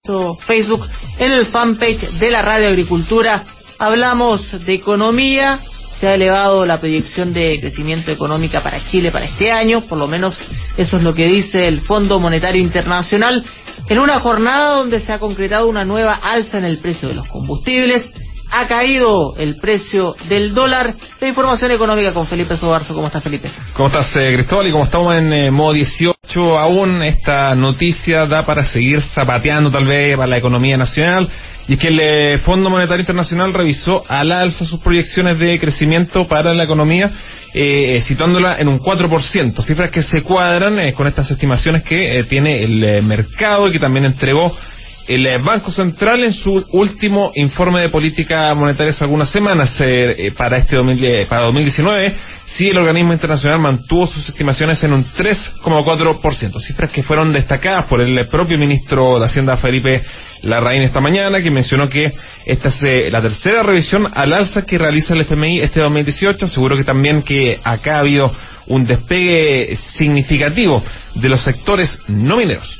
Facebook, en el fanpage de la Radio Agricultura. Hablamos de economía. Se ha elevado la proyección de crecimiento económica para Chile para este año, por lo menos eso es lo que dice el Fondo Monetario Internacional, en una jornada donde se ha concretado una nueva alza en el precio de los combustibles. Ha caído el precio del dólar. La información económica con Felipe Sobarzo. ¿Cómo estás, Felipe? ¿Cómo estás, Cristóbal? Y como estamos en modo 18 aún, esta noticia da para seguir zapateando tal vez para la economía nacional. Y es que el Fondo Monetario Internacional revisó al alza sus proyecciones de crecimiento para la economía, situándola en un 4%, cifras que se cuadran con estas estimaciones que tiene el mercado y que también entregó el Banco Central en su último informe de política monetaria hace algunas semanas. Para 2019, sí, el organismo internacional mantuvo sus estimaciones en un 3,4%, cifras que fueron destacadas por el propio ministro de Hacienda, Felipe Larraín, esta mañana, que mencionó que esta es la tercera revisión al alza que realiza el FMI este 2018. Seguro que también que acá ha habido un despegue significativo de los sectores no mineros.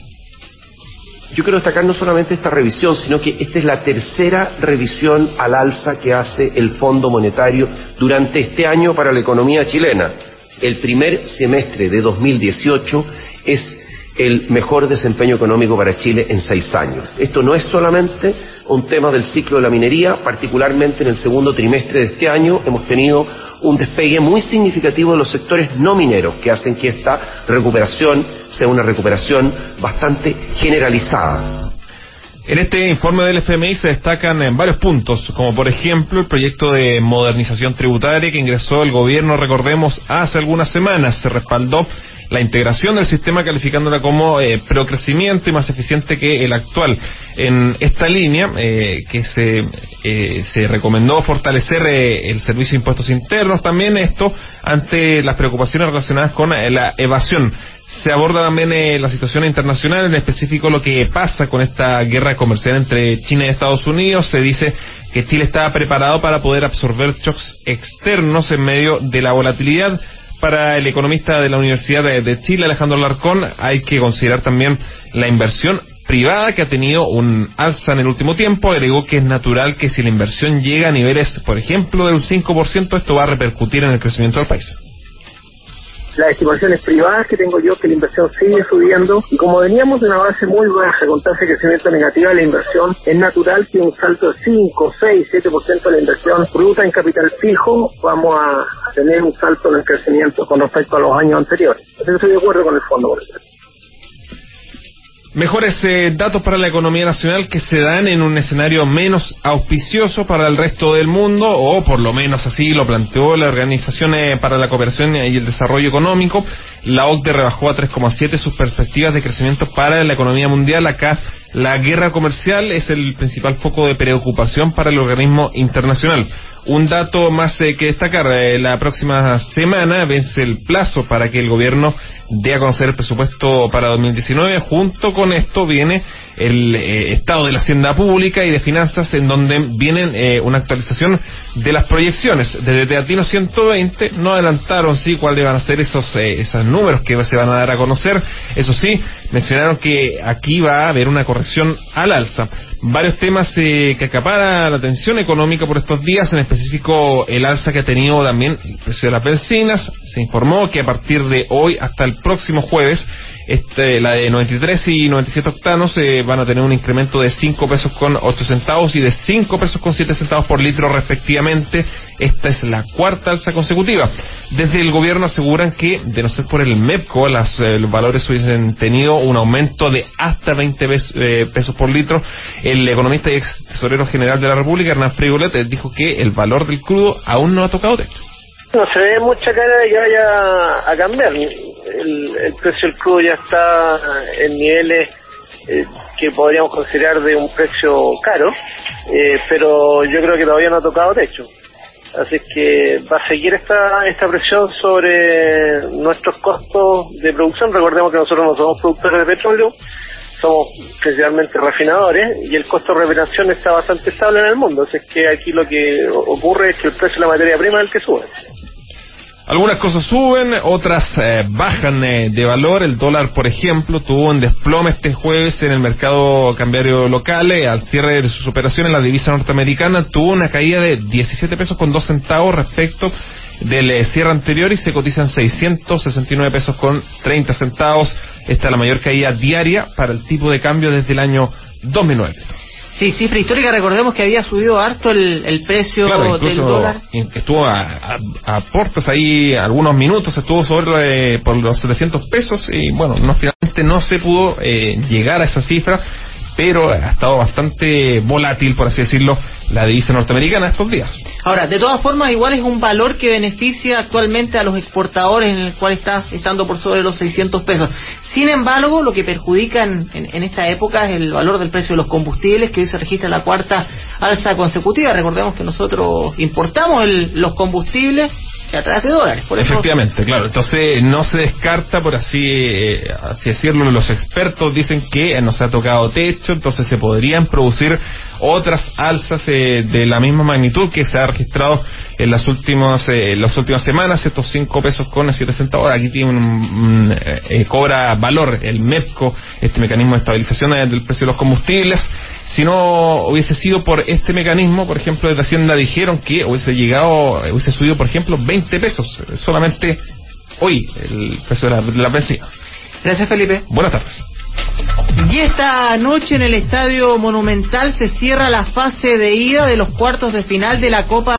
Yo quiero destacar no solamente esta revisión, sino que esta es la tercera revisión al alza que hace el Fondo Monetario durante este año para la economía chilena. El primer semestre de 2018 es el mejor desempeño económico para Chile en 6 años. Esto no es solamente un tema del ciclo de la minería, particularmente en el segundo trimestre de este año hemos tenido un despegue muy significativo de los sectores no mineros que hacen que esta recuperación sea una recuperación bastante generalizada. En este informe del FMI se destacan varios puntos, como por ejemplo el proyecto de modernización tributaria que ingresó el gobierno, recordemos, hace algunas semanas. Se respaldó la integración del sistema calificándola como procrecimiento y más eficiente que el actual. En esta línea que se recomendó fortalecer el servicio de impuestos internos, también esto ante las preocupaciones relacionadas con la evasión. Se aborda también la situación internacional, en específico lo que pasa con esta guerra comercial entre China y Estados Unidos. Se dice que Chile está preparado para poder absorber shocks externos en medio de la volatilidad. Para el economista de la Universidad de Chile, Alejandro Alarcón, hay que considerar también la inversión privada, que ha tenido un alza en el último tiempo. Agregó que es natural que si la inversión llega a niveles, por ejemplo, del 5%, esto va a repercutir en el crecimiento del país. Las estimaciones privadas que tengo yo, que la inversión sigue subiendo, y como veníamos de una base muy baja con tasa de crecimiento negativa de la inversión, es natural que un salto de 5, 6, 7% de la inversión bruta en capital fijo, vamos a tener un salto en el crecimiento con respecto a los años anteriores. Entonces estoy de acuerdo con el Fondo Monetario. Mejores datos para la economía nacional que se dan en un escenario menos auspicioso para el resto del mundo, o por lo menos así lo planteó la Organización para la Cooperación y el Desarrollo Económico. La OCDE rebajó a 3,7 sus perspectivas de crecimiento para la economía mundial. Acá la guerra comercial es el principal foco de preocupación para el organismo internacional. Un dato más que destacar, la próxima semana vence el plazo para que el gobierno dé a conocer el presupuesto para 2019. Junto con esto viene el estado de la hacienda pública y de finanzas, en donde vienen una actualización de las proyecciones. Desde Teatino 120 no adelantaron cuáles van a ser esos números que se van a dar a conocer. Eso sí, mencionaron que aquí va a haber una corrección al alza. Varios temas que acaparan la atención económica por estos días, en específico el alza que ha tenido también el precio de las bencinas. Se informó que a partir de hoy hasta el próximo jueves, la de 93 y 97 octanos van a tener un incremento de 5 pesos con 8 centavos y de 5 pesos con 7 centavos por litro respectivamente. Esta es la cuarta alza consecutiva. Desde el gobierno aseguran que, de no ser por el MEPCO, los valores hubiesen tenido un aumento de hasta 20 pesos por litro. El economista y ex tesorero general de la República, Hernán Frigolet, dijo que el valor del crudo aún no ha tocado techo. No se ve mucha cara de que vaya a cambiar. El precio del crudo ya está en niveles que podríamos considerar de un precio caro, pero yo creo que todavía no ha tocado techo. Así es que va a seguir esta presión sobre nuestros costos de producción. Recordemos que nosotros no somos productores de petróleo, somos principalmente refinadores, y el costo de refinación está bastante estable en el mundo. Así es que aquí lo que ocurre es que el precio de la materia prima es el que sube. Algunas cosas suben, otras bajan de valor. El dólar, por ejemplo, tuvo un desplome este jueves en el mercado cambiario local. Al cierre de sus operaciones, la divisa norteamericana tuvo una caída de 17 pesos con 2 centavos respecto del cierre anterior y se cotiza en 669 pesos con 30 centavos. Esta es la mayor caída diaria para el tipo de cambio desde el año 2009. Sí, cifra histórica. Recordemos que había subido harto el precio, claro, del dólar. Estuvo a portas ahí algunos minutos, estuvo sobre por los 700 pesos y bueno, finalmente no se pudo llegar a esa cifra, pero ha estado bastante volátil, por así decirlo, la divisa norteamericana estos días. Ahora, de todas formas, igual es un valor que beneficia actualmente a los exportadores, en el cual está estando por sobre los 600 pesos. Sin embargo, lo que perjudica en esta época es el valor del precio de los combustibles, que hoy se registra la cuarta alza consecutiva. Recordemos que nosotros importamos los combustibles a través de dólares. Por eso... Efectivamente, claro. Entonces no se descarta, por así decirlo, los expertos dicen que no se ha tocado techo, entonces se podrían producir otras alzas de la misma magnitud que se ha registrado en las últimas semanas, estos 5 pesos con 7 centavos. Aquí tiene cobra valor el MEPCO, este mecanismo de estabilización del precio de los combustibles. Si no hubiese sido por este mecanismo, por ejemplo, desde Hacienda dijeron que hubiese subido, por ejemplo, 20 pesos solamente hoy el precio de la benzina. Gracias, Felipe. Buenas tardes. Y esta noche en el Estadio Monumental se cierra la fase de ida de los cuartos de final de la Copa